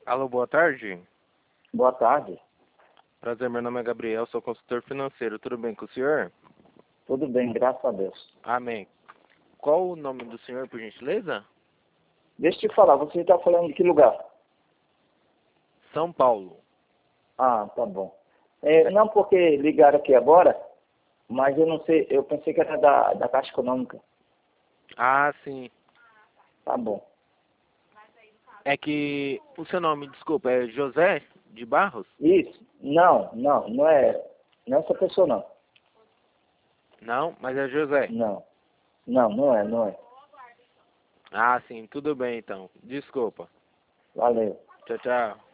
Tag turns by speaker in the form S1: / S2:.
S1: Alô, boa tarde.
S2: Boa tarde.
S1: Prazer, meu nome é Gabriel, sou consultor financeiro. Tudo bem com o senhor?
S2: Tudo bem, graças a Deus.
S1: Amém. Qual o nome do senhor, por gentileza?
S2: Deixa eu te falar, você está falando de que lugar?
S1: São Paulo.
S2: Ah, tá bom. Não porque ligaram aqui agora, mas eu não sei, eu pensei que era da Caixa Econômica.
S1: Ah, sim.
S2: Tá bom.
S1: É que o seu nome, desculpa, é José de Barros?
S2: Isso? Não é essa pessoa não.
S1: Não, mas é José.
S2: Não é.
S1: Ah, sim, tudo bem então. Desculpa.
S2: Valeu.
S1: Tchau, tchau.